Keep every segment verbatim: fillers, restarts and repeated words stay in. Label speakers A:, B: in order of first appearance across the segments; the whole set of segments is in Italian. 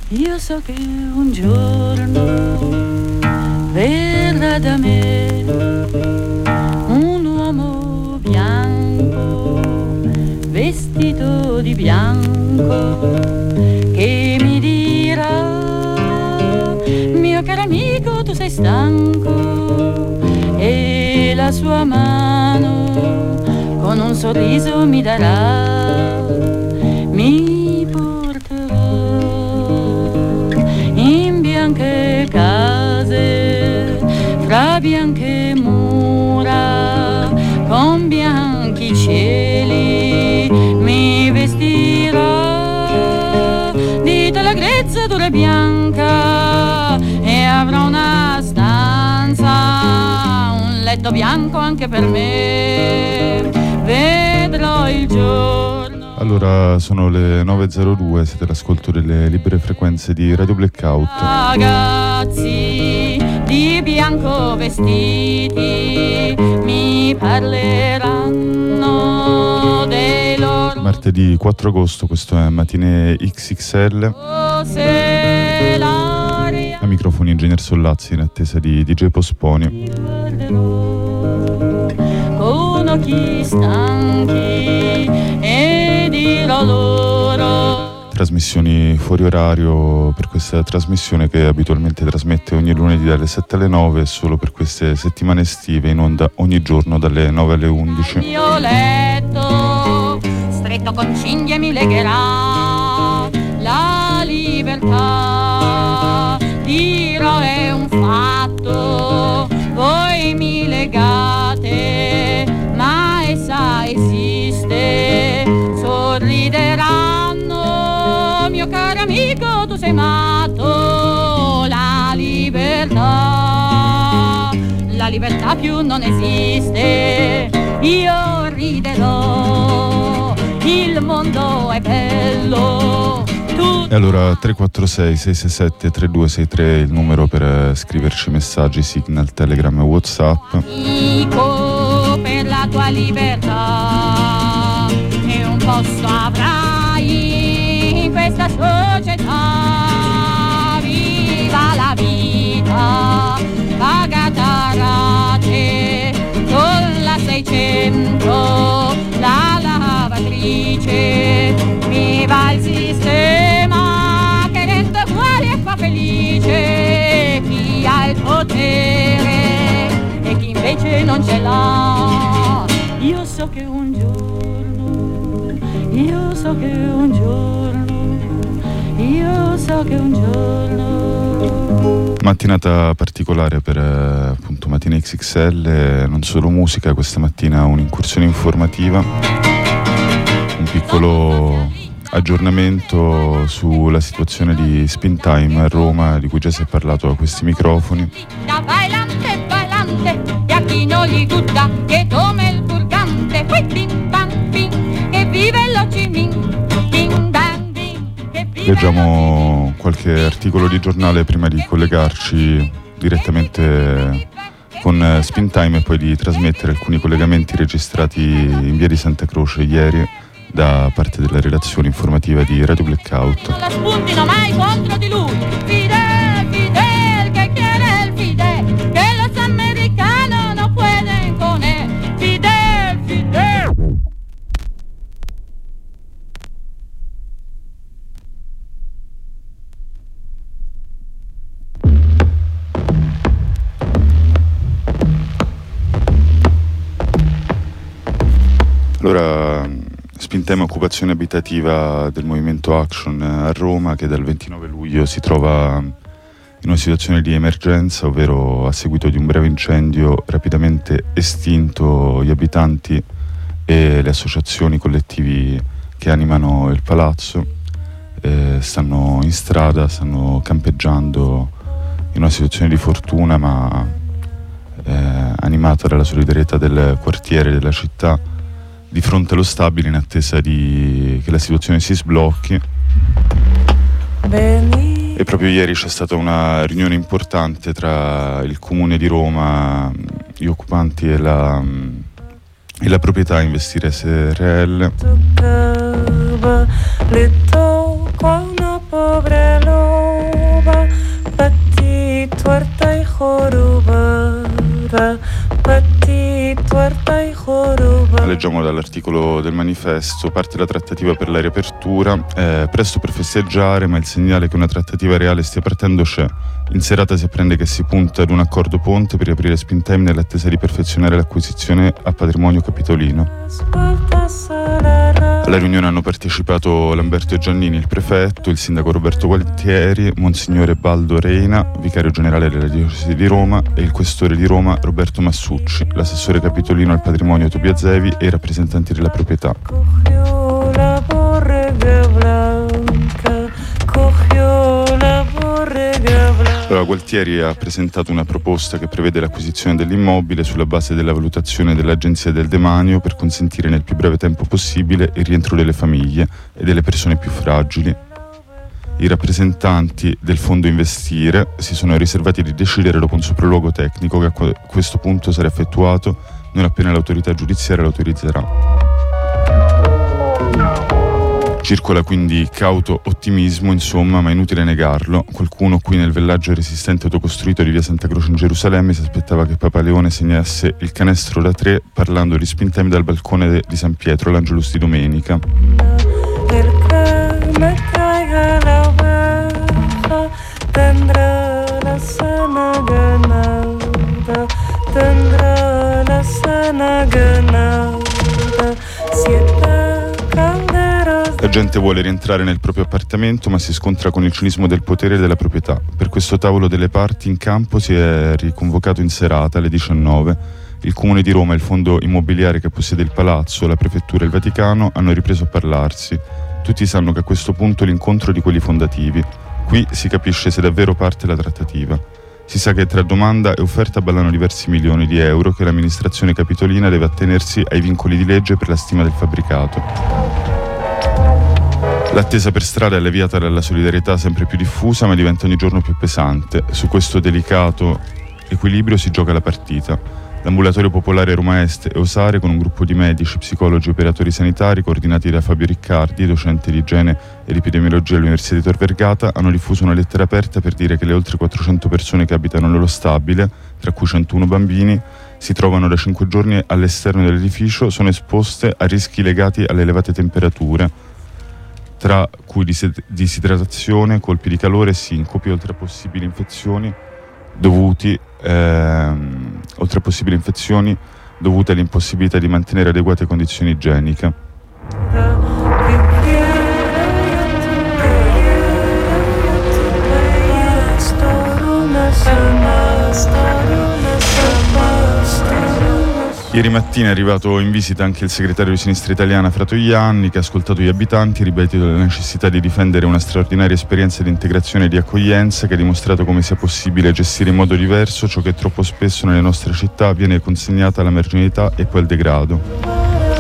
A: Io so che un giorno verrà da me un uomo bianco, vestito di bianco, che mi dirà: mio caro amico, tu sei stanco, e la sua mano con un sorriso mi darà, mi porterà in bianche case, fra bianche mura, con bianchi cieli, mi vestirà di tela grezza dura e bianca, e avrà una stanza, un letto bianco anche per me. Vedrò il giorno.
B: Allora, sono le nove e zero due, siete all'ascolto delle libere frequenze di Radio Blackout.
A: Ragazzi di bianco vestiti mi parleranno dei loro.
B: Martedì quattro agosto, questo è Matinee X X L. A microfoni Ingegner Sollazzi in attesa di D J Posponi.
A: Con occhi stanchi e dirò loro.
B: Trasmissioni fuori orario per questa trasmissione che abitualmente trasmette ogni lunedì dalle sette alle nove, solo per queste settimane estive in onda ogni giorno dalle nove alle undici.
A: Il mio letto stretto con cinghie mi legherà, la libertà dirò è un fatto, voi mi legate ma essa esiste, sorrideranno, mio caro amico tu sei matto, la libertà, la libertà più non esiste, io riderò, il mondo è bello.
B: E allora tre quattro sei sei sei sette tre due sei tre il numero per scriverci messaggi, Signal, Telegram e WhatsApp.
A: Amico, per la tua libertà e un posto avrai in questa società. Viva la vita pagata a rate con la seicento, la lavatrice, viva il sistema che rende uguali e fa felice chi ha il potere e chi invece non ce l'ha. Io so che un giorno, io so che un giorno, io so che un giorno.
B: Mattinata particolare per appunto Matinee X X L, non solo musica, questa mattina un'incursione informativa, un piccolo aggiornamento sulla situazione di Spin Time a Roma, di cui già si è parlato a questi microfoni.
A: Da bailante, bailante, e a chi non gli gusta, che come il purgante, poi bim bam bim, che vive l'Ho Chi Minh, bim bam bim, che vive.
B: Leggiamo qualche articolo di giornale prima di collegarci direttamente con Spin Time e poi di trasmettere alcuni collegamenti registrati in via di Santa Croce ieri da parte della redazione informativa di Radio Blackout.
A: Non la spuntino mai contro di lui. Fidel, Fidel, che quiere el Fidel, che los americanos no pueden con él. Fidel, Fidel.
B: Allora, Spin Time, occupazione abitativa del movimento Action a Roma, che dal ventinove luglio si trova in una situazione di emergenza, ovvero a seguito di un breve incendio rapidamente estinto gli abitanti e le associazioni, i collettivi che animano il palazzo eh, stanno in strada, stanno campeggiando in una situazione di fortuna ma eh, animata dalla solidarietà del quartiere, della città, di fronte allo stabile in attesa di che la situazione si sblocchi.
C: Beni.
B: E proprio ieri c'è stata una riunione importante tra il Comune di Roma, gli occupanti e la, e la proprietà Investire S R L. l'articolo del manifesto, parte la trattativa per la riapertura, eh, presto per festeggiare, ma il segnale che una trattativa reale stia partendo c'è. In serata si apprende che si punta ad un accordo ponte per riaprire Spintime nell'attesa di perfezionare l'acquisizione a patrimonio capitolino. Alla riunione hanno partecipato Lamberto Giannini, il prefetto, il sindaco Roberto Gualtieri, Monsignore Baldo Reina, vicario generale della diocesi di Roma, e il questore di Roma Roberto Massucci, l'assessore capitolino al patrimonio Tobia Zevi e i rappresentanti della proprietà. Allora, Gualtieri ha presentato una proposta che prevede l'acquisizione dell'immobile sulla base della valutazione dell'Agenzia del Demanio per consentire nel più breve tempo possibile il rientro delle famiglie e delle persone più fragili. I rappresentanti del Fondo Investire si sono riservati di decidere dopo un sopralluogo tecnico che a questo punto sarà effettuato non appena l'autorità giudiziaria lo autorizzerà. Circola quindi cauto ottimismo, insomma, ma inutile negarlo. Qualcuno qui nel villaggio resistente autocostruito di via Santa Croce in Gerusalemme si aspettava che Papa Leone segnasse il canestro da tre parlando di Spintime dal balcone di San Pietro all'Angelus di domenica. La gente vuole rientrare nel proprio appartamento, ma si scontra con il cinismo del potere e della proprietà. Per questo tavolo delle parti in campo si è riconvocato in serata alle diciannove. Il Comune di Roma e il fondo immobiliare che possiede il palazzo, la prefettura e il Vaticano hanno ripreso a parlarsi. Tutti sanno che a questo punto è l'incontro di quelli fondativi. Qui si capisce se davvero parte la trattativa. Si sa che tra domanda e offerta ballano diversi milioni di euro che l'amministrazione capitolina deve attenersi ai vincoli di legge per la stima del fabbricato. L'attesa per strada è alleviata dalla solidarietà sempre più diffusa, ma diventa ogni giorno più pesante. Su questo delicato equilibrio si gioca la partita. L'ambulatorio popolare Roma Est e Osare, con un gruppo di medici, psicologi e operatori sanitari coordinati da Fabio Riccardi, docente di igiene ed epidemiologia all'Università di Tor Vergata, hanno diffuso una lettera aperta per dire che le oltre quattrocento persone che abitano nello stabile, tra cui centouno bambini, si trovano da cinque giorni all'esterno dell'edificio, sono esposte a rischi legati alle elevate temperature, tra cui disidratazione, colpi di calore e sincopi, oltre a possibili infezioni dovuti ehm, oltre a possibili infezioni dovute all'impossibilità di mantenere adeguate condizioni igieniche. Ieri mattina è arrivato in visita anche il segretario di Sinistra Italiana Fratoianni, che ha ascoltato gli abitanti, ribadito la necessità di difendere una straordinaria esperienza di integrazione e di accoglienza che ha dimostrato come sia possibile gestire in modo diverso ciò che troppo spesso nelle nostre città viene consegnata alla marginalità e poi al degrado.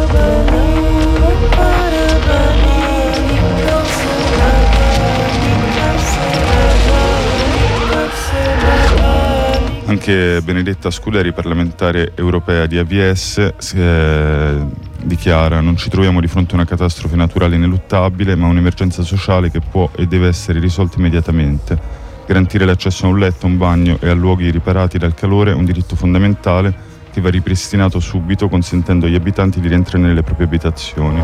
B: Anche Benedetta Scuderi, parlamentare europea di A V S, eh, dichiara: non ci troviamo di fronte a una catastrofe naturale ineluttabile, ma un'emergenza sociale che può e deve essere risolta immediatamente. Garantire l'accesso a un letto, a un bagno e a luoghi riparati dal calore è un diritto fondamentale che va ripristinato subito, consentendo agli abitanti di rientrare nelle proprie abitazioni.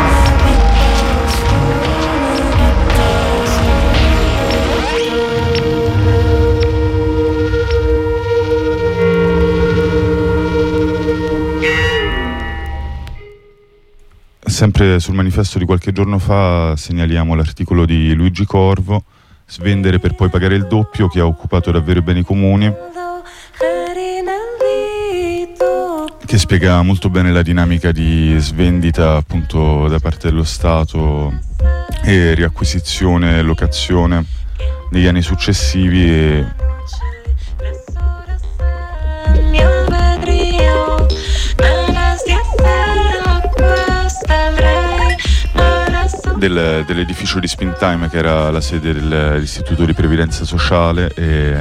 B: Sempre sul manifesto di qualche giorno fa segnaliamo l'articolo di Luigi Corvo, svendere per poi pagare il doppio, che ha occupato davvero i beni comuni, che spiega molto bene la dinamica di svendita appunto da parte dello Stato e riacquisizione e locazione negli anni successivi. E Del, dell'edificio di Spintime, che era la sede dell'Istituto di Previdenza Sociale, e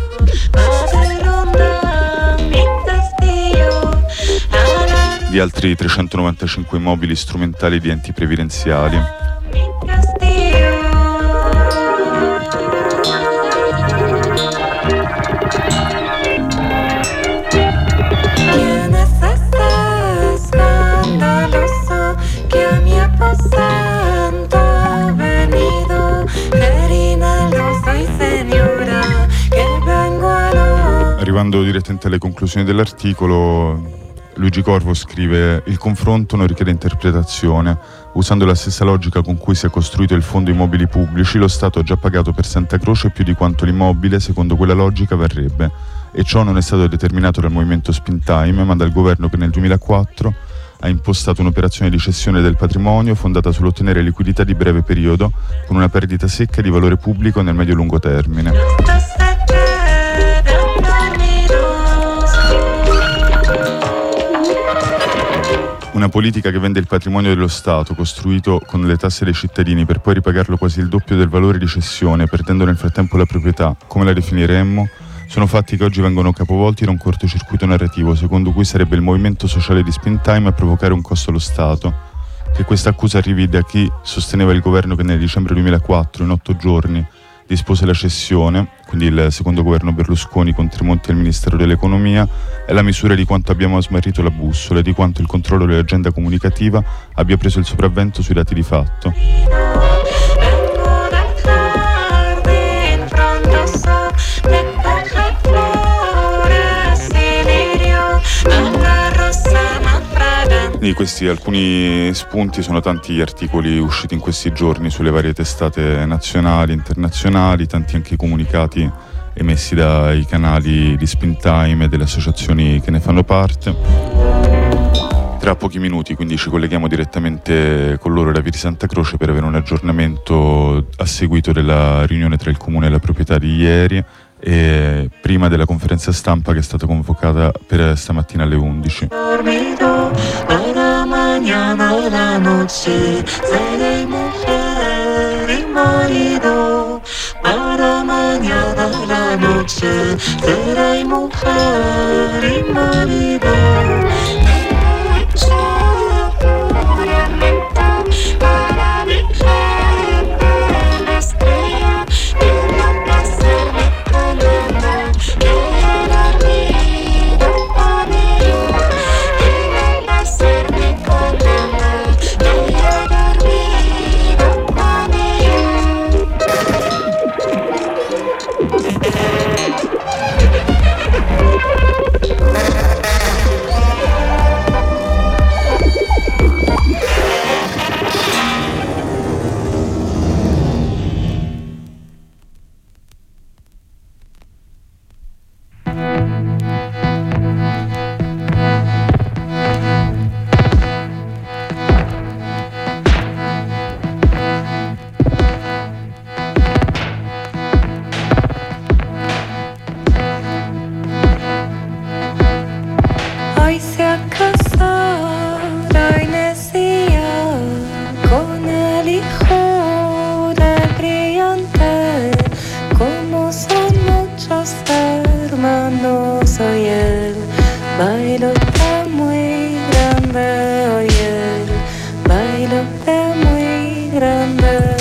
B: di altri trecentonovantacinque immobili strumentali di enti previdenziali.
C: ¿Quién es ese escandaloso?
B: arrivando direttamente alle conclusioni dell'articolo, Luigi Corvo scrive: il confronto non richiede interpretazione. Usando la stessa logica con cui si è costruito il fondo immobili pubblici, lo Stato ha già pagato per Santa Croce più di quanto l'immobile, secondo quella logica, varrebbe. E ciò non è stato determinato dal movimento Spintime, ma dal governo che nel duemilaquattro ha impostato un'operazione di cessione del patrimonio fondata sull'ottenere liquidità di breve periodo con una perdita secca di valore pubblico nel medio-lungo termine. Una politica che vende il patrimonio dello Stato, costruito con le tasse dei cittadini, per poi ripagarlo quasi il doppio del valore di cessione, perdendo nel frattempo la proprietà, come la definiremmo, sono fatti che oggi vengono capovolti da un cortocircuito narrativo, secondo cui sarebbe il movimento sociale di Spintime a provocare un costo allo Stato. Che questa accusa arrivi da chi sosteneva il governo che nel dicembre duemilaquattro, in otto giorni, dispose la cessione, quindi il secondo governo Berlusconi con Tremonti al Ministero dell'Economia, è la misura di quanto abbiamo smarrito la bussola e di quanto il controllo dell'agenda comunicativa abbia preso il sopravvento sui dati di fatto. Quindi questi alcuni spunti sono tanti gli articoli usciti in questi giorni sulle varie testate nazionali, internazionali, tanti anche i comunicati emessi dai canali di Spintime e delle associazioni che ne fanno parte. Tra pochi minuti quindi ci colleghiamo direttamente con loro da Via di Santa Croce per avere un aggiornamento a seguito della riunione tra il Comune e la proprietà di ieri e prima della conferenza stampa che è stata convocata per stamattina alle undici. Mañana la noche seré mujer y marido. Para mañana la noche seré mujer y marido. Para mi gente la estrella y no pasarme con amor. Que la vida conmigo y no pasarme con amor. Que yo dormido conmigo.
C: Hoy se ha casado Inesia con el hijo de brillante, como son muchos hermanos hoy el bailo está muy grande, hoy el bailo está muy grande.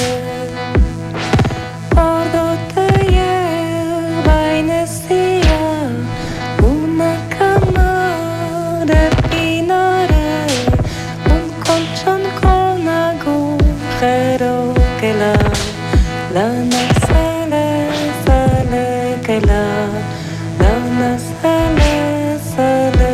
C: Ordo te lleva Inesia una cama de pinares, un colchón con agujero que la lana sale, sale, que la lana sale, sale.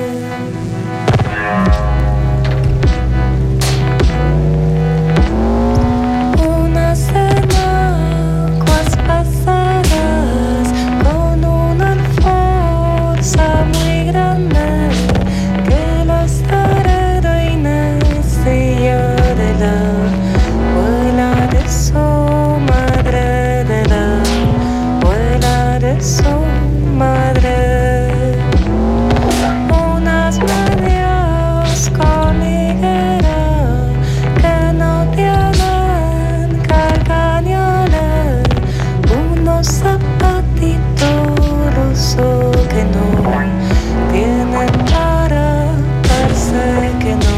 C: Una cena aguas pasadas con una fuerza muy grande que los heredó Inesia de la abuela de su madre, de la abuela de su madre. Unas medias con higuera que no tienen carcañones, unos zapatitos rusos que no tienen para darse, que no.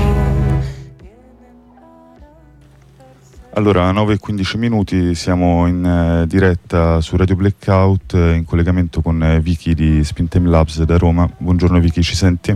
B: Allora, nove e quindici minuti, siamo in eh, diretta su Radio Blackout, eh, in collegamento con eh, Vicky di Spintime Labs da Roma. Buongiorno Vicky, ci senti?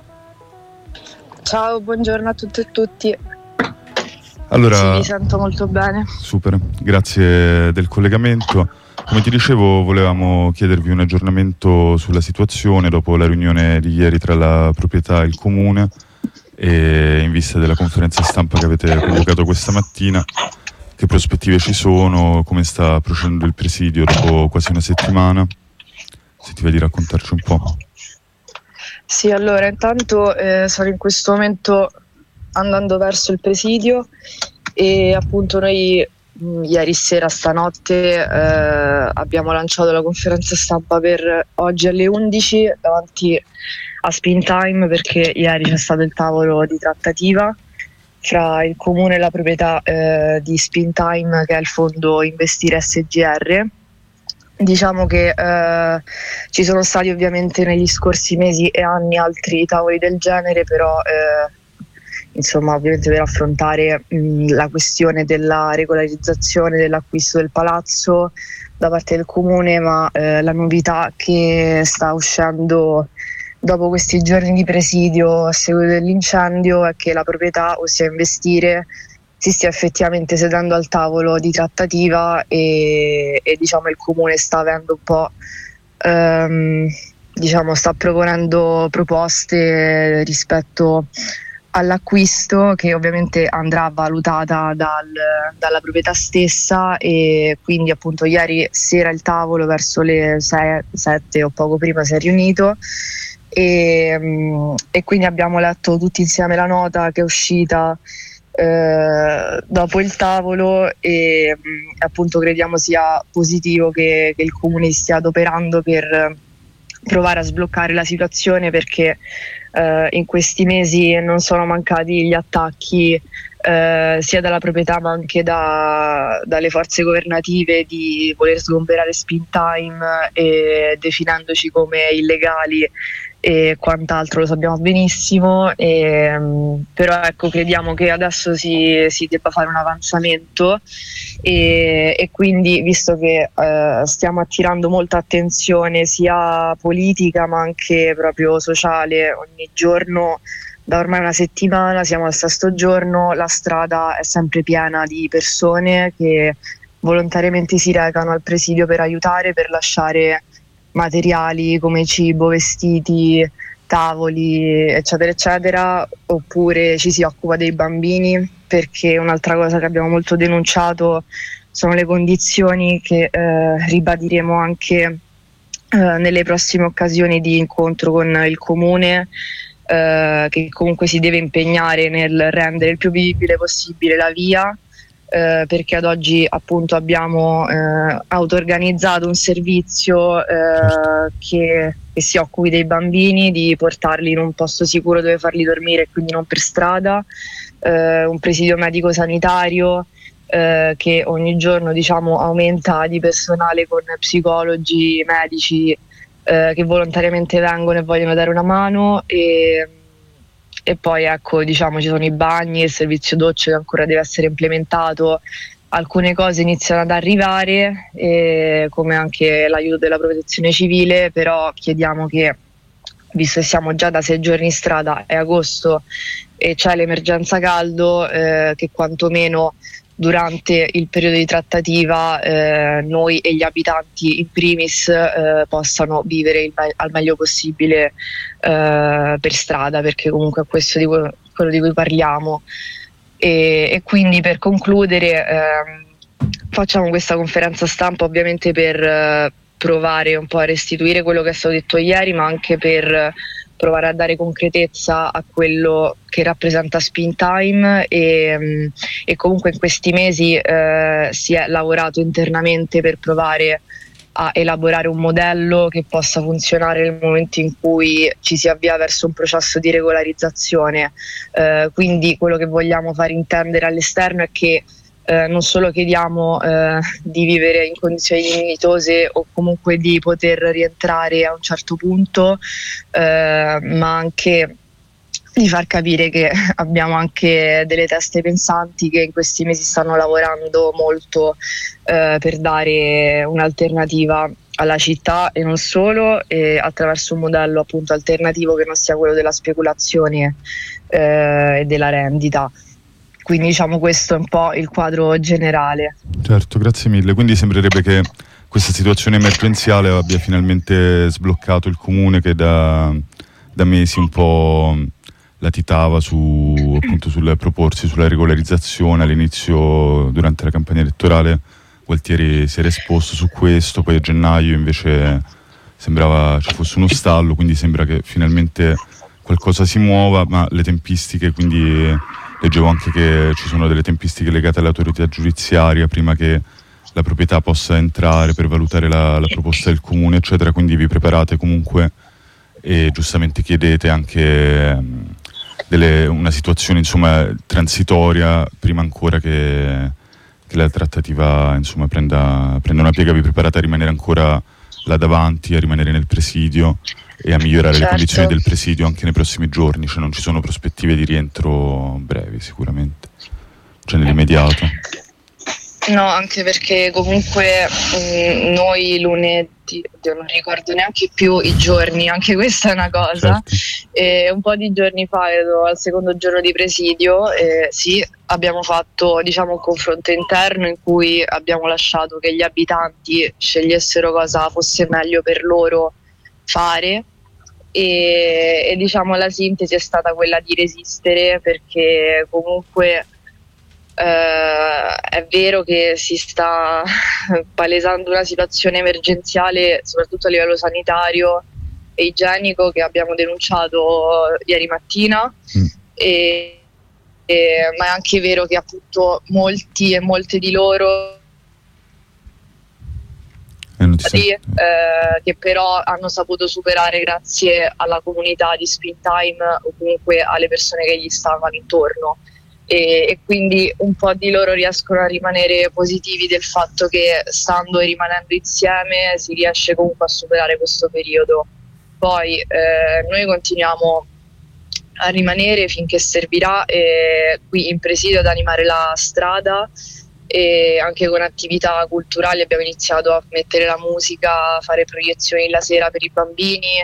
D: Ciao, buongiorno a tutte e tutti.
B: Allora,
D: Sì, vi sento molto bene.
B: super, grazie del collegamento. Come ti dicevo, volevamo chiedervi un aggiornamento sulla situazione dopo la riunione di ieri tra la proprietà e il comune e in vista della conferenza stampa che avete convocato questa mattina. Che prospettive ci sono? Come sta procedendo il presidio dopo quasi una settimana? Se ti va di raccontarci un po'.
D: Sì, allora intanto eh, sono in questo momento andando verso il presidio e appunto noi mh, ieri sera, stanotte, eh, abbiamo lanciato la conferenza stampa per oggi alle undici davanti a Spintime, perché ieri c'è stato il tavolo di trattativa fra il comune e la proprietà eh, di Spintime, che è il fondo Investire S G R. Diciamo che eh, ci sono stati ovviamente negli scorsi mesi e anni altri tavoli del genere, però eh, insomma ovviamente per affrontare mh, la questione della regolarizzazione dell'acquisto del palazzo da parte del comune, ma eh, la novità che sta uscendo dopo questi giorni di presidio a seguito dell'incendio è che la proprietà, ossia Investire, si stia effettivamente sedendo al tavolo di trattativa e, e diciamo il comune sta avendo un po' ehm, diciamo sta proponendo proposte rispetto all'acquisto, che ovviamente andrà valutata dal, dalla proprietà stessa, e quindi appunto ieri sera il tavolo verso le sei, sette o poco prima si è riunito e, e quindi abbiamo letto tutti insieme la nota che è uscita Eh, dopo il tavolo e mh, appunto crediamo sia positivo che, che il comune stia adoperando per provare a sbloccare la situazione, perché eh, in questi mesi non sono mancati gli attacchi eh, sia dalla proprietà ma anche da, dalle forze governative di voler sgomberare Spintime e definendoci come illegali e quant'altro, lo sappiamo benissimo, e, um, però ecco crediamo che adesso si, si debba fare un avanzamento e, e quindi, visto che uh, stiamo attirando molta attenzione sia politica ma anche proprio sociale ogni giorno, da ormai una settimana, siamo al sesto giorno, la strada è sempre piena di persone che volontariamente si recano al presidio per aiutare, per lasciare materiali come cibo, vestiti, tavoli, eccetera eccetera, oppure ci si occupa dei bambini, perché un'altra cosa che abbiamo molto denunciato sono le condizioni che eh, ribadiremo anche eh, nelle prossime occasioni di incontro con il comune, eh, che comunque si deve impegnare nel rendere il più vivibile possibile la via. Eh, perché ad oggi appunto abbiamo eh, auto-organizzato un servizio eh, che, che si occupi dei bambini, di portarli in un posto sicuro dove farli dormire e quindi non per strada, eh, un presidio medico-sanitario eh, che ogni giorno diciamo aumenta di personale con psicologi, medici eh, che volontariamente vengono e vogliono dare una mano, e E poi ecco diciamo ci sono i bagni, il servizio docce che ancora deve essere implementato, alcune cose iniziano ad arrivare e come anche l'aiuto della protezione civile, però chiediamo che, visto che siamo già da sei giorni in strada, è agosto e c'è l'emergenza caldo, eh, che quantomeno durante il periodo di trattativa eh, noi e gli abitanti in primis eh, possano vivere il me- al meglio possibile eh, per strada, perché comunque è questo di cui, quello di cui parliamo. E, e quindi per concludere eh, facciamo questa conferenza stampa ovviamente per eh, provare un po' a restituire quello che è stato detto ieri, ma anche per provare a dare concretezza a quello che rappresenta Spintime e, e comunque in questi mesi eh, si è lavorato internamente per provare a elaborare un modello che possa funzionare nel momento in cui ci si avvia verso un processo di regolarizzazione. Eh, quindi quello che vogliamo far intendere all'esterno è che Eh, non solo chiediamo eh, di vivere in condizioni dignitose o comunque di poter rientrare a un certo punto, eh, ma anche di far capire che abbiamo anche delle teste pensanti che in questi mesi stanno lavorando molto eh, per dare un'alternativa alla città e non solo, e attraverso un modello appunto alternativo che non sia quello della speculazione eh, e della rendita. Quindi diciamo questo è un po' il quadro generale.
B: Certo, grazie mille. Quindi sembrerebbe che questa situazione emergenziale abbia finalmente sbloccato il comune che da, da mesi un po' latitava su, appunto, sul proporsi sulla regolarizzazione. All'inizio, durante la campagna elettorale, Gualtieri si era esposto su questo, poi a gennaio invece sembrava ci fosse uno stallo, quindi sembra che finalmente qualcosa si muova, ma le tempistiche, quindi leggevo anche che ci sono delle tempistiche legate all'autorità giudiziaria prima che la proprietà possa entrare per valutare la, la proposta del comune, eccetera, quindi vi preparate comunque e giustamente chiedete anche um, delle, una situazione, insomma, transitoria prima ancora che, che la trattativa, insomma, prenda, prenda una piega. Vi preparate a rimanere ancora là davanti, a rimanere nel presidio e a migliorare
D: Certo.
B: le condizioni del presidio anche nei prossimi giorni, cioè non ci sono prospettive di rientro brevi sicuramente, cioè nell'immediato.
D: No, anche perché comunque mh, noi lunedì, oddio, non ricordo neanche più i giorni, anche questa è una cosa,
B: Certo.
D: e un po' di giorni fa, ero al secondo giorno di presidio, e sì, abbiamo fatto, diciamo, un confronto interno in cui abbiamo lasciato che gli abitanti scegliessero cosa fosse meglio per loro fare, e, e diciamo la sintesi è stata quella di resistere, perché comunque Uh, è vero che si sta palesando una situazione emergenziale soprattutto a livello sanitario e igienico che abbiamo denunciato ieri mattina, mm. e, e, ma è anche vero che appunto molti e molte di loro di, eh, che però hanno saputo superare grazie alla comunità di Springtime o comunque alle persone che gli stavano intorno. E, e quindi un po' di loro riescono a rimanere positivi del fatto che stando e rimanendo insieme si riesce comunque a superare questo periodo. Poi eh, noi continuiamo a rimanere finché servirà eh, qui in presidio ad animare la strada, e anche con attività culturali abbiamo iniziato a mettere la musica, a fare proiezioni la sera per i bambini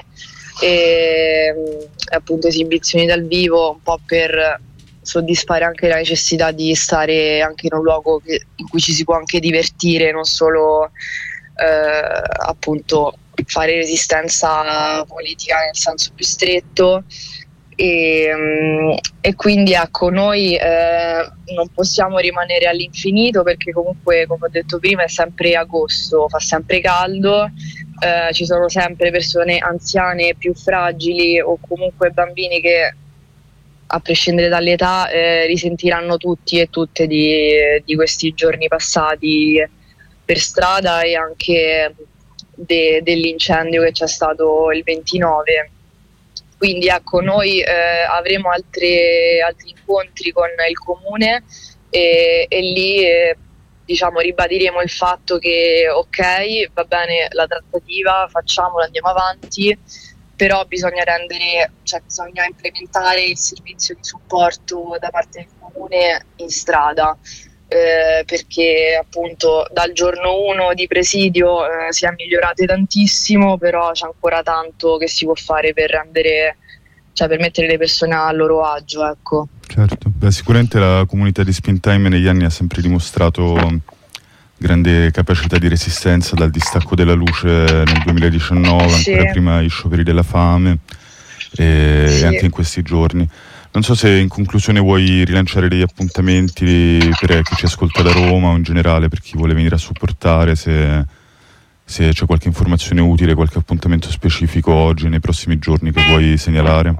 D: e appunto esibizioni dal vivo, un po' per soddisfare anche la necessità di stare anche in un luogo che, in cui ci si può anche divertire, non solo eh, appunto fare resistenza politica nel senso più stretto. E, e quindi ecco, noi eh, non possiamo rimanere all'infinito, perché comunque, come ho detto prima, è sempre agosto, fa sempre caldo, eh, ci sono sempre persone anziane più fragili o comunque bambini che, a prescindere dall'età, eh, risentiranno tutti e tutte di, di questi giorni passati per strada e anche de, dell'incendio che c'è stato il ventinove. Quindi ecco, noi eh, avremo altre, altri incontri con il comune e, e lì eh, diciamo ribadiremo il fatto che ok, va bene la trattativa, facciamola, andiamo avanti, però bisogna rendere, cioè bisogna implementare il servizio di supporto da parte del comune in strada, eh, perché appunto dal giorno uno di presidio eh, si è migliorato tantissimo, però c'è ancora tanto che si può fare per rendere, cioè per mettere le persone a loro agio, ecco.
B: Certo, beh, sicuramente la comunità di Springtime negli anni ha sempre dimostrato grande capacità di resistenza, dal distacco della luce nel duemiladiciannove, sì, ancora prima gli scioperi della fame e, sì, anche in questi giorni. Non so se in conclusione vuoi rilanciare degli appuntamenti per chi ci ascolta da Roma o in generale per chi vuole venire a supportare, se, se c'è qualche informazione utile, qualche appuntamento specifico oggi, nei prossimi giorni che vuoi segnalare.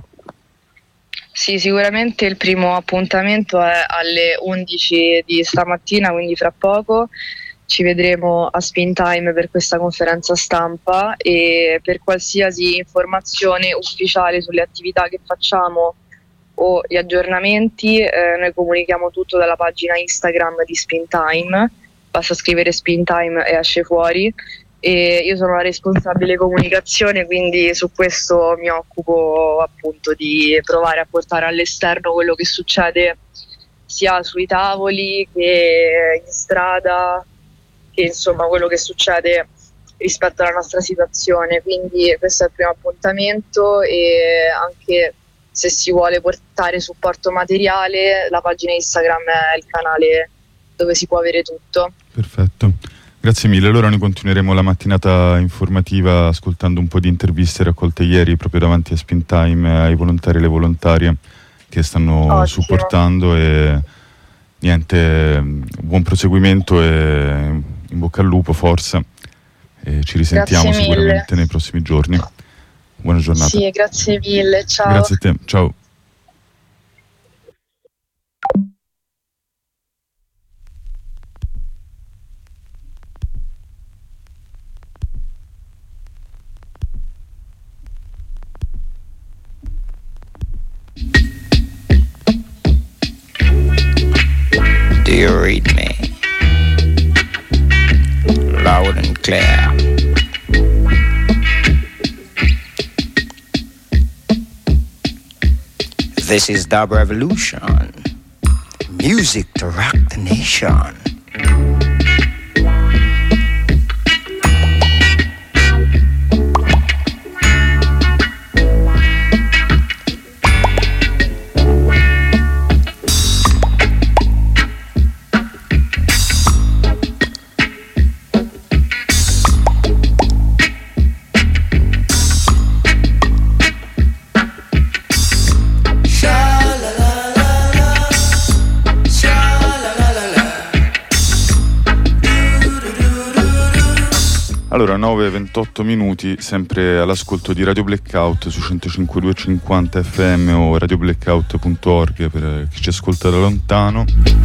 D: Sì, sicuramente il primo appuntamento è alle undici di stamattina, quindi fra poco. Ci vedremo a Springtime per questa conferenza stampa, e per qualsiasi informazione ufficiale sulle attività che facciamo o gli aggiornamenti eh, noi comunichiamo tutto dalla pagina Instagram di Springtime, basta scrivere Springtime e esce fuori, e io sono la responsabile comunicazione, quindi su questo mi occupo appunto di provare a portare all'esterno quello che succede sia sui tavoli che in strada, che insomma quello che succede rispetto alla nostra situazione. Quindi questo è il primo appuntamento, e anche se si vuole portare supporto materiale, la pagina Instagram è il canale dove si può avere tutto.
B: Perfetto. Grazie mille, allora noi continueremo la mattinata informativa ascoltando un po' di interviste raccolte ieri proprio davanti a Spintime ai volontari e le volontarie che stanno
D: Ottimo.
B: supportando, e niente, buon proseguimento e in bocca al lupo, forza, e ci risentiamo
D: Grazie mille.
B: sicuramente nei prossimi giorni. Buona giornata.
D: Sì, grazie mille, ciao.
B: Grazie a te, ciao.
E: Do you read me? Loud and clear. This is Dub Revolution. Music to rock the nation.
B: Allora, nove e ventotto minuti, sempre all'ascolto di Radio Blackout su centocinque virgola duecentocinquanta F M o radio blackout punto org per chi ci ascolta da lontano.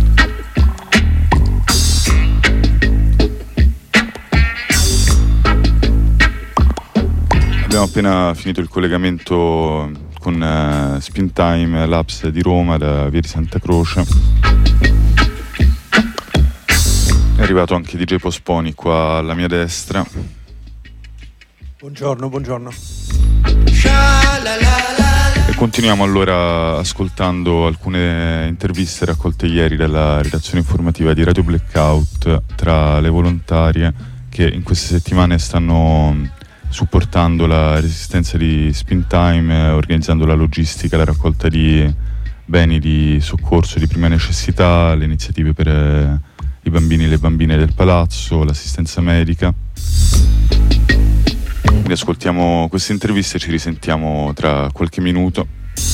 B: Abbiamo appena finito il collegamento con uh, Spintime Labs di Roma da via di Santa Croce. È arrivato anche D J Posponi qua alla mia destra.
F: Buongiorno, buongiorno.
B: E continuiamo allora ascoltando alcune interviste raccolte ieri dalla redazione informativa di Radio Blackout tra le volontarie che in queste settimane stanno supportando la resistenza di Spintime, organizzando la logistica, la raccolta di beni di soccorso di prima necessità, le iniziative per i bambini e le bambine del palazzo, l'assistenza medica. Quindi ascoltiamo queste interviste e ci risentiamo tra qualche minuto.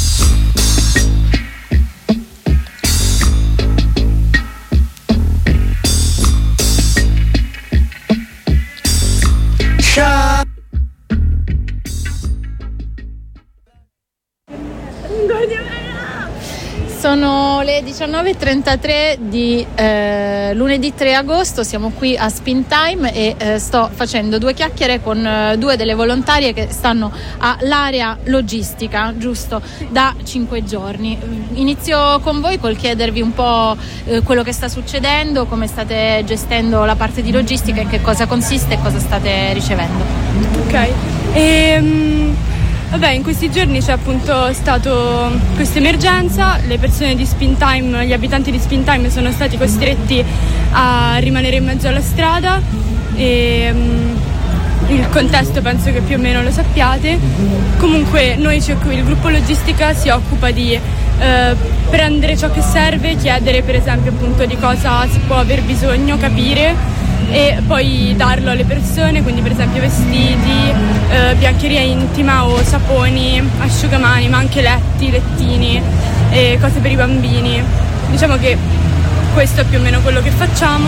G: Sono le diciannove e trentatré di eh, lunedì tre agosto, siamo qui a Spintime e eh, sto facendo due chiacchiere con eh, due delle volontarie che stanno all'area logistica, giusto, da cinque giorni. Inizio con voi col chiedervi un po' eh, quello che sta succedendo, come state gestendo la parte di logistica, in che cosa consiste e cosa state ricevendo.
H: Ok, ehm... Vabbè, in questi giorni c'è appunto stato questa emergenza, le persone di Spintime, gli abitanti di Spintime sono stati costretti a rimanere in mezzo alla strada e um, il contesto penso che più o meno lo sappiate. Comunque noi, il gruppo logistica si occupa di eh, prendere ciò che serve, chiedere per esempio appunto di cosa si può aver bisogno, capire e poi darlo alle persone, quindi per esempio vestiti, eh, biancheria intima o saponi, asciugamani, ma anche letti, lettini e cose per i bambini. Diciamo che questo è più o meno quello che facciamo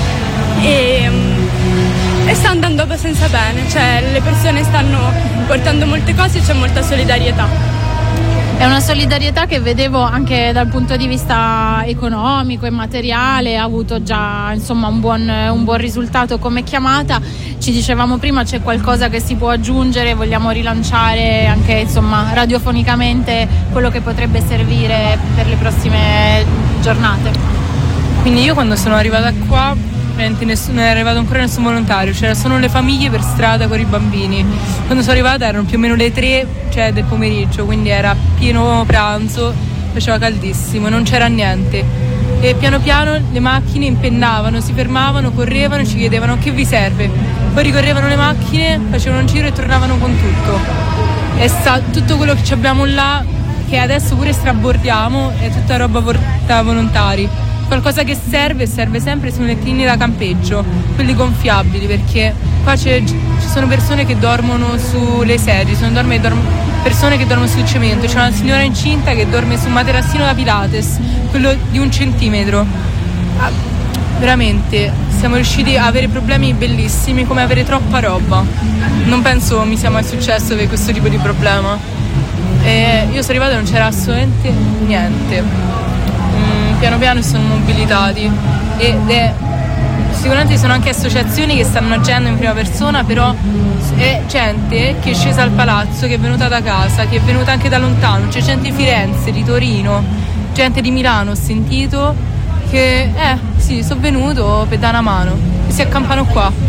H: e, e sta andando abbastanza bene, cioè le persone stanno portando molte cose e c'è molta solidarietà.
G: È una solidarietà che vedevo anche dal punto di vista economico e materiale, ha avuto già insomma un buon, un buon risultato come chiamata. Ci dicevamo prima, c'è qualcosa che si può aggiungere, vogliamo rilanciare anche insomma radiofonicamente quello che potrebbe servire per le prossime giornate.
I: Quindi io quando sono arrivata qua nessuno, non è arrivato ancora nessun volontario, c'erano solo le famiglie per strada con i bambini. Quando sono arrivata erano più o meno le tre, cioè del pomeriggio, quindi era pieno pranzo, faceva caldissimo, non c'era niente e piano piano le macchine impennavano, si fermavano, correvano e ci chiedevano che vi serve, poi ricorrevano le macchine, facevano un giro e tornavano con tutto. E sta, tutto quello che abbiamo là, che adesso pure strabordiamo, è tutta roba porta volontari. qualcosa che serve, serve sempre, sono le clini da campeggio, quelli gonfiabili, perché qua c'è, ci sono persone che dormono sulle sedie, sono dorme, dorm, persone che dormono sul cemento, c'è una signora incinta che dorme su un materassino da Pilates, quello di un centimetro. Ah, veramente siamo riusciti a avere problemi bellissimi, come avere troppa roba. Non penso mi sia mai successo avere questo tipo di problema. E io sono arrivata e non c'era assolutamente niente. Mm, piano piano si sono mobilitati ed è sicuramente ci sono anche associazioni che stanno agendo in prima persona, però è gente che è scesa al palazzo, che è venuta da casa, che è venuta anche da lontano, c'è gente di Firenze, di Torino, gente di Milano, ho sentito, che eh sì, sono venuto per dare una mano e si accampano qua.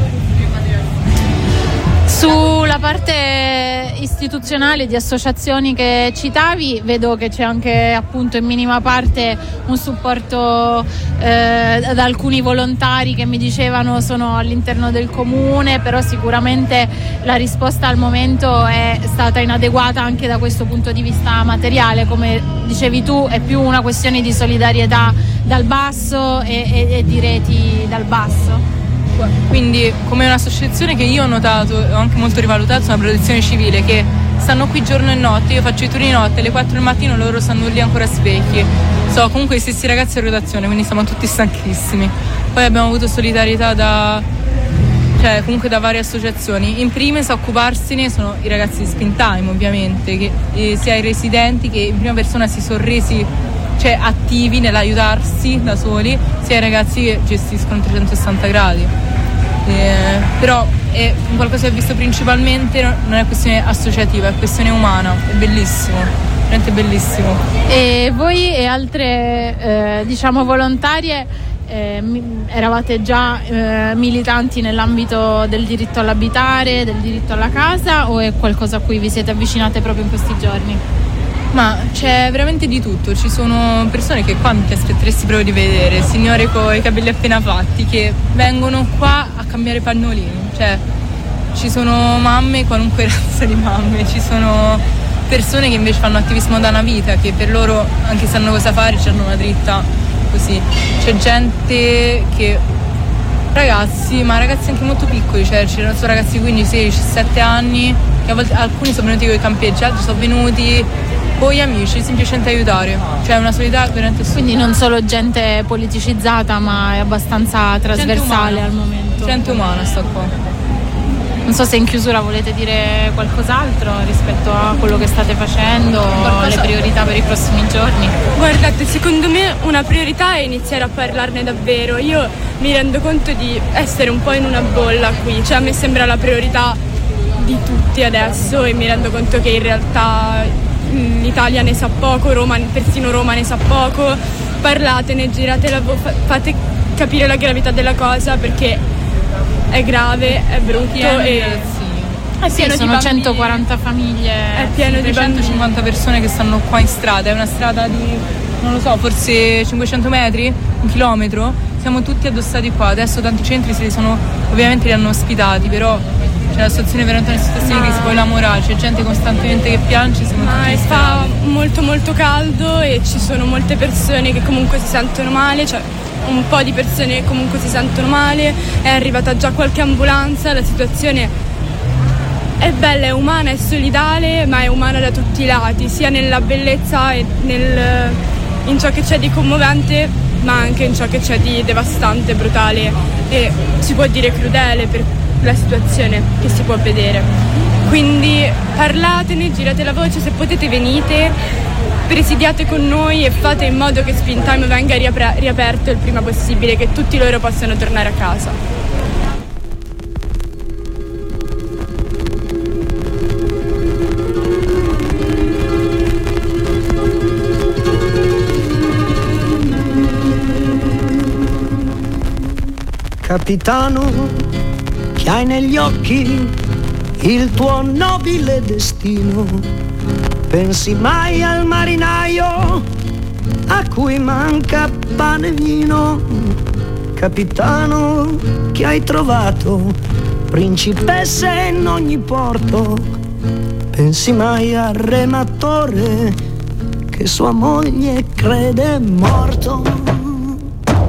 G: Sulla parte istituzionale di associazioni che citavi, vedo che c'è anche appunto in minima parte un supporto eh, da alcuni volontari che mi dicevano sono all'interno del comune, però sicuramente la risposta al momento è stata inadeguata anche da questo punto di vista materiale. Come dicevi tu, è più una questione di solidarietà dal basso e, e, e di reti dal basso.
I: Quindi, come un'associazione che io ho notato e ho anche molto rivalutato, sono la Protezione Civile, che stanno qui giorno e notte. Io faccio i turni di notte, alle quattro del mattino loro stanno lì ancora svegli. So, comunque gli stessi ragazzi in rotazione, quindi siamo tutti stanchissimi. Poi abbiamo avuto solidarietà da, cioè, comunque da varie associazioni. In primis a occuparsene sono i ragazzi di Spintime, ovviamente, che eh, sia i residenti che in prima persona si sono resi, cioè, attivi nell'aiutarsi da soli, sia i ragazzi che gestiscono trecentosessanta gradi. Eh, però è qualcosa che ho visto principalmente, non è questione associativa, è questione umana, è bellissimo, veramente bellissimo.
G: E voi e altre eh, diciamo volontarie eh, eravate già eh, militanti nell'ambito del diritto all'abitare, del diritto alla casa, o è qualcosa a cui vi siete avvicinate proprio in questi giorni?
I: Ma c'è veramente di tutto, ci sono persone che qua mi aspetteresti proprio di vedere, signore con i capelli appena fatti, che vengono qua a cambiare pannolini, cioè ci sono mamme, qualunque razza di mamme, ci sono persone che invece fanno attivismo da una vita, che per loro, anche se sanno cosa fare, c'hanno una dritta così. C'è gente che, ragazzi, ma ragazzi anche molto piccoli, cioè c'erano solo ragazzi di quindici, sedici, diciassette anni, che a volte alcuni sono venuti con i campeggi, altri sono venuti con gli amici, semplicemente aiutare, cioè una solidarietà veramente stupenda.
G: Quindi non solo gente politicizzata, ma è abbastanza trasversale al momento.
I: Gente umana sta qua.
G: Non so se in chiusura volete dire qualcos'altro rispetto a quello che state facendo, qualcosa, le priorità per i prossimi giorni.
H: Guardate, secondo me una priorità è iniziare a parlarne davvero. Io mi rendo conto di essere un po' in una bolla qui, cioè a me sembra la priorità di tutti adesso, e mi rendo conto che in realtà l'Italia ne sa poco, Roma, persino Roma ne sa poco. Parlatene, girate la vo- fate capire la gravità della cosa, perché è grave, è brutto, pieno e
G: eh sì, sono centoquaranta famiglie,
H: è pieno di
I: trecentocinquanta persone che stanno qua in strada. È una strada di, non lo so, forse cinquecento metri, un chilometro. Siamo tutti addossati qua. Adesso tanti centri si sono, ovviamente li hanno ospitati, però c'è la situazione veramente una situazione di crisi, poi la morale, c'è gente costantemente che piange, siamo tutti in strada.
H: Fa molto molto caldo e ci sono molte persone che comunque si sentono male, cioè un po' di persone che comunque si sentono male, è arrivata già qualche ambulanza, la situazione è bella, è umana, è solidale, ma è umana da tutti i lati, sia nella bellezza e nel, in ciò che c'è di commovente, ma anche in ciò che c'è di devastante, brutale e si può dire crudele per la situazione che si può vedere. Quindi parlatene, girate la voce, se potete venite, presidiate con noi e fate in modo che Spintime venga riapre- riaperto il prima possibile, che tutti loro possano tornare a casa.
F: Capitano, che hai negli occhi il tuo nobile destino, pensi mai al marinaio a cui manca pane e vino? Capitano, che hai trovato principesse in ogni porto, pensi mai al rematore che sua moglie crede morto?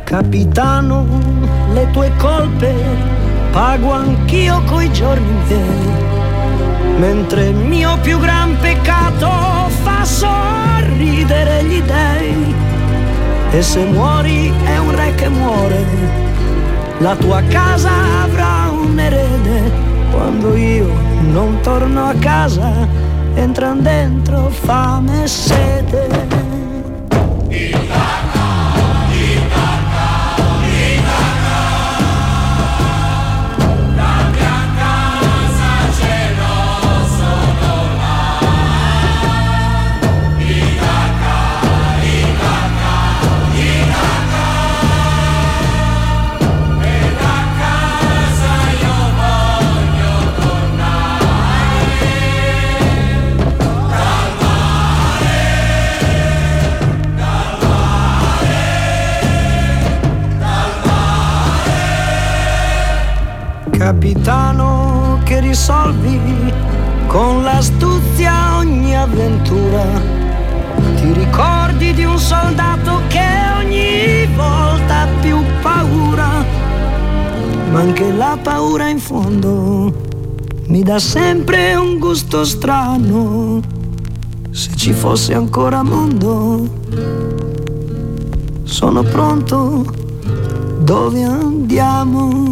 F: Capitano, le tue colpe pago anch'io coi giorni miei, mentre il mio più gran peccato fa sorridere gli dèi. E se muori è un re che muore, la tua casa avrà un erede. Quando io non torno a casa entran dentro fame e sede. Capitano che risolvi con l'astuzia ogni avventura, ti ricordi di un soldato che ogni volta ha più paura, ma anche la paura in fondo mi dà sempre un gusto strano. Se ci fosse ancora mondo, sono pronto, dove andiamo?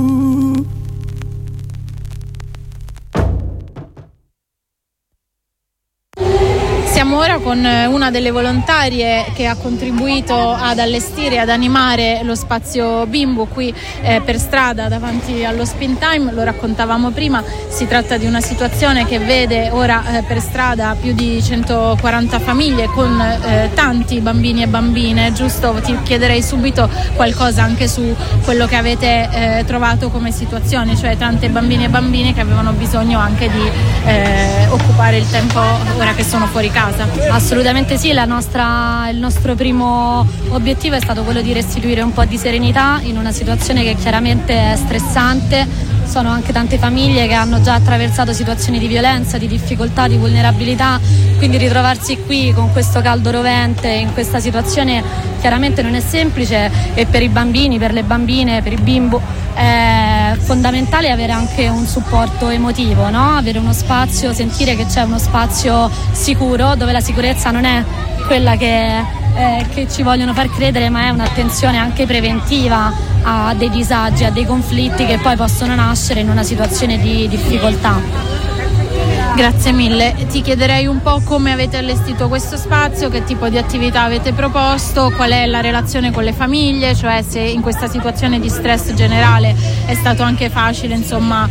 G: Siamo ora con una delle volontarie che ha contribuito ad allestire e ad animare lo spazio bimbo qui eh, per strada davanti allo Spintime. Lo raccontavamo prima, si tratta di una situazione che vede ora eh, per strada più di centoquaranta famiglie con eh, tanti bambini e bambine. Giusto, ti chiederei subito qualcosa anche su quello che avete eh, trovato come situazione, cioè tante bambine e bambine che avevano bisogno anche di eh, occupare il tempo ora che sono fuori casa.
J: Assolutamente sì, la nostra, il nostro primo obiettivo è stato quello di restituire un po' di serenità in una situazione che chiaramente è stressante. Sono anche tante famiglie che hanno già attraversato situazioni di violenza, di difficoltà, di vulnerabilità, quindi ritrovarsi qui con questo caldo rovente in questa situazione chiaramente non è semplice, e per i bambini, per le bambine, per i bimbo è fondamentale avere anche un supporto emotivo, no? Avere uno spazio, sentire che c'è uno spazio sicuro, dove la sicurezza non è quella che, eh, che ci vogliono far credere, ma è un'attenzione anche preventiva a dei disagi, a dei conflitti che poi possono nascere in una situazione di difficoltà.
G: Grazie mille. Ti chiederei un po' come avete allestito questo spazio, che tipo di attività avete proposto, qual è la relazione con le famiglie, cioè se in questa situazione di stress generale è stato anche facile, insomma,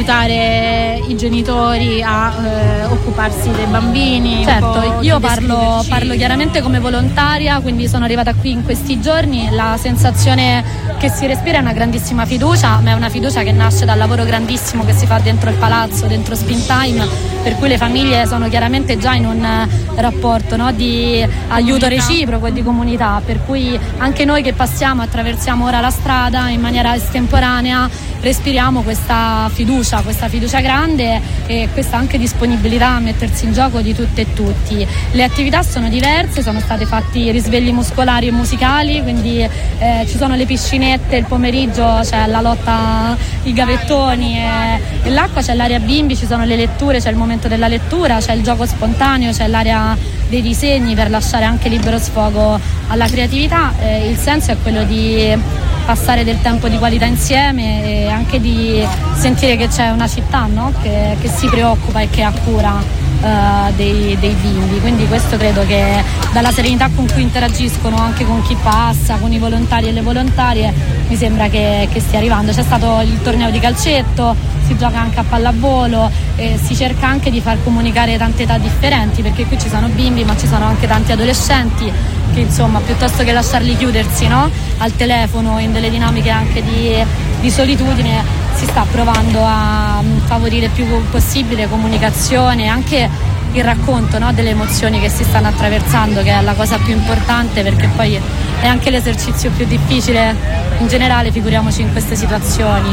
G: aiutare i genitori a eh, occuparsi dei bambini.
J: Certo, io parlo, parlo chiaramente come volontaria, quindi sono arrivata qui in questi giorni. La sensazione che si respira è una grandissima fiducia, ma è una fiducia che nasce dal lavoro grandissimo che si fa dentro il palazzo, dentro Spintime, per cui le famiglie sono chiaramente già in un rapporto, no, di aiuto reciproco e di comunità, per cui anche noi che passiamo, attraversiamo ora la strada in maniera estemporanea, respiriamo questa fiducia, questa fiducia grande e questa anche disponibilità a mettersi in gioco di tutte e tutti. Le attività sono diverse, sono state fatti risvegli muscolari e musicali, quindi eh, ci sono le piscinette, il pomeriggio c'è la lotta, i gavettoni e, e l'acqua, c'è l'area bimbi, ci sono le letture, c'è il momento della lettura, c'è il gioco spontaneo, c'è l'area dei disegni per lasciare anche libero sfogo alla creatività. Eh, il senso è quello di passare del tempo di qualità insieme e anche di sentire che c'è una città, no? che, che si preoccupa e che ha cura Uh, dei, dei bimbi, quindi questo credo che dalla serenità con cui interagiscono anche con chi passa, con i volontari e le volontarie, mi sembra che, che stia arrivando. C'è stato il torneo di calcetto, si gioca anche a pallavolo e si cerca anche di far comunicare tante età differenti, perché qui ci sono bimbi ma ci sono anche tanti adolescenti che insomma piuttosto che lasciarli chiudersi, no? al telefono in delle dinamiche anche di, di solitudine, si sta provando a favorire il più possibile comunicazione, anche il racconto, no, delle emozioni che si stanno attraversando, che è la cosa più importante, perché poi è anche l'esercizio più difficile in generale, figuriamoci in queste situazioni.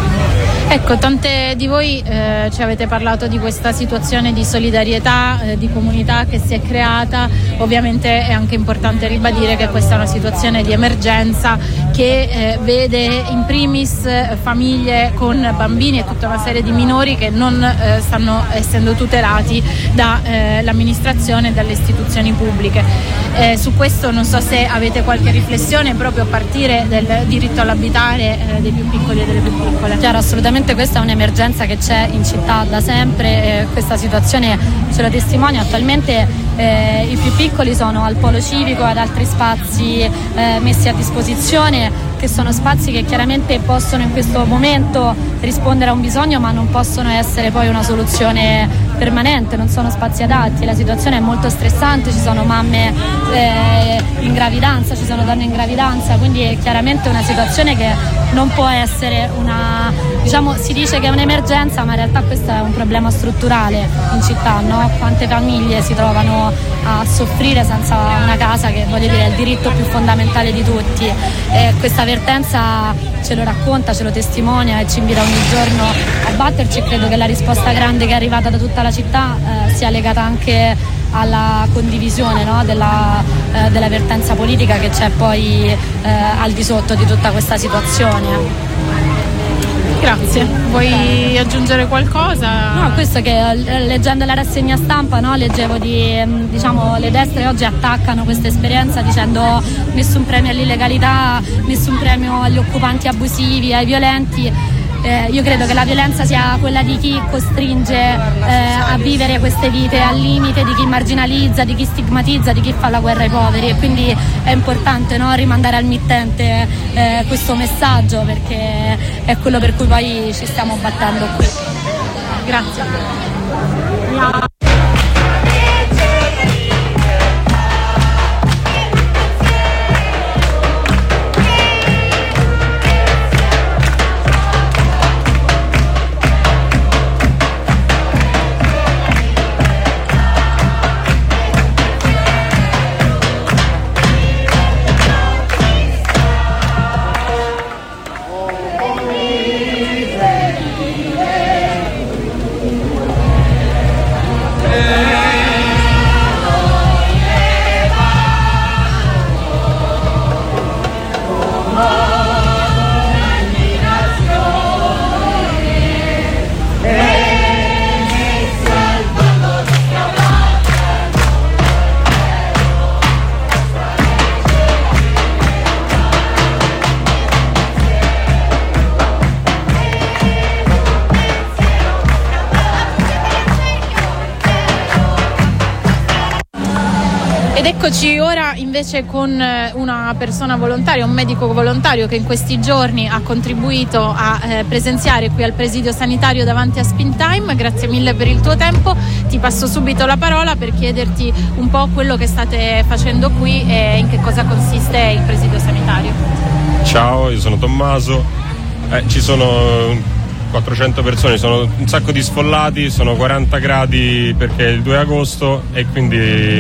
G: Ecco, tante di voi eh, ci avete parlato di questa situazione di solidarietà, eh, di comunità che si è creata. Ovviamente è anche importante ribadire che questa è una situazione di emergenza che eh, vede in primis eh, famiglie con bambini e tutta una serie di minori che non eh, stanno essendo tutelati dall'amministrazione eh, e dalle istituzioni pubbliche. Eh, su questo non so se avete qualche riflessione proprio a partire del diritto all'abitare eh, dei più piccoli e delle più piccole.
J: Chiaro, assolutamente questa è un'emergenza che c'è in città da sempre, eh, questa situazione ce lo testimonia. Attualmente eh, i più piccoli sono al polo civico, ad altri spazi eh, messi a disposizione, che sono spazi che chiaramente possono in questo momento rispondere a un bisogno, ma non possono essere poi una soluzione permanente, non sono spazi adatti. La situazione è molto stressante, ci sono mamme eh, in gravidanza, ci sono donne in gravidanza, quindi è chiaramente una situazione che non può essere una, diciamo, si dice che è un'emergenza, ma in realtà questo è un problema strutturale in città, no? Quante famiglie si trovano a soffrire senza una casa, che voglio dire è il diritto più fondamentale di tutti. E questa avvertenza ce lo racconta, ce lo testimonia e ci invita ogni giorno a batterci, e credo che la risposta grande che è arrivata da tutta la città eh, sia legata anche alla condivisione, no? della, eh, dell'avvertenza politica che c'è poi eh, al di sotto di tutta questa situazione.
G: Grazie, vuoi aggiungere qualcosa?
J: No, questo che leggendo la rassegna stampa, no, leggevo di, diciamo, le destre oggi attaccano questa esperienza dicendo nessun premio all'illegalità, nessun premio agli occupanti abusivi, ai violenti. Eh, io credo che la violenza sia quella di chi costringe eh, a vivere queste vite al limite, di chi marginalizza, di chi stigmatizza, di chi fa la guerra ai poveri, e quindi è importante, no, rimandare al mittente eh, questo messaggio, perché è quello per cui poi ci stiamo battendo qui.
G: Grazie. Ed eccoci ora invece con una persona volontaria, un medico volontario che in questi giorni ha contribuito a eh, presenziare qui al presidio sanitario davanti a Spintime. Grazie mille per il tuo tempo, ti passo subito la parola per chiederti un po' quello che state facendo qui e in che cosa consiste il presidio sanitario.
K: Ciao, io sono Tommaso, eh, ci sono quattrocento persone, sono un sacco di sfollati, sono quaranta gradi perché è il due agosto e quindi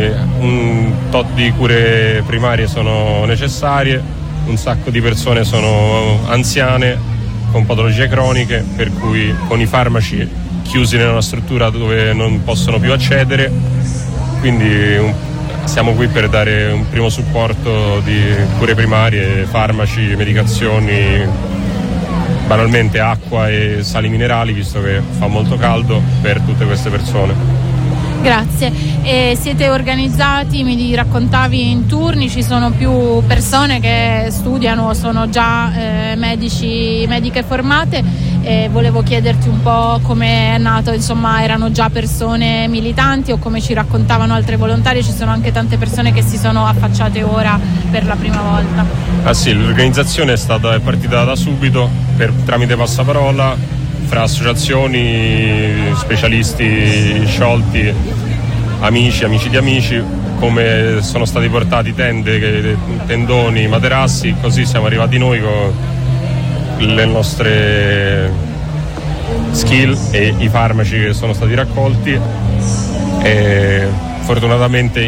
K: un tot di cure primarie sono necessarie, un sacco di persone sono anziane con patologie croniche, per cui con i farmaci chiusi nella struttura dove non possono più accedere, quindi un, siamo qui per dare un primo supporto di cure primarie, farmaci, medicazioni, banalmente acqua e sali minerali, visto che fa molto caldo, per tutte queste persone.
G: Grazie. E siete organizzati, mi raccontavi, in turni, ci sono più persone che studiano, sono già eh, medici, mediche formate, e volevo chiederti un po' come è nato, insomma erano già persone militanti o come ci raccontavano altre volontarie, ci sono anche tante persone che si sono affacciate ora per la prima volta.
K: Ah sì, l'organizzazione è stata è partita da subito per, tramite passaparola fra associazioni, specialisti sciolti, amici, amici di amici, come sono stati portati tende, tendoni, materassi, così siamo arrivati noi con le nostre skill e i farmaci che sono stati raccolti, e fortunatamente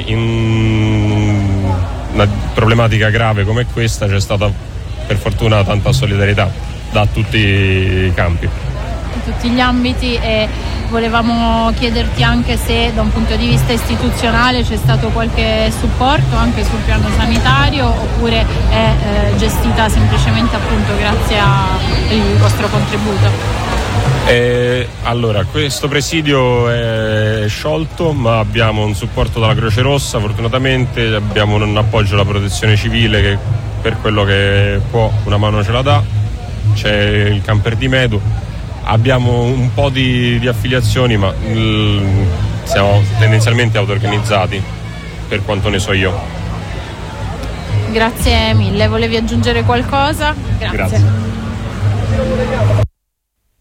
K: in una problematica grave come questa c'è stata per fortuna tanta solidarietà da tutti i campi.
G: In tutti gli ambiti, e volevamo chiederti anche se da un punto di vista istituzionale c'è stato qualche supporto anche sul piano sanitario, oppure è eh, gestita semplicemente appunto grazie al vostro contributo.
K: Eh, allora, questo presidio è sciolto, ma abbiamo un supporto dalla Croce Rossa, fortunatamente abbiamo un appoggio della Protezione Civile che per quello che può una mano ce la dà, c'è il camper di Medu, abbiamo un po' di, di affiliazioni, ma mh, siamo tendenzialmente auto-organizzati per quanto ne so io.
G: Grazie mille, volevi aggiungere qualcosa? Grazie.
K: Grazie.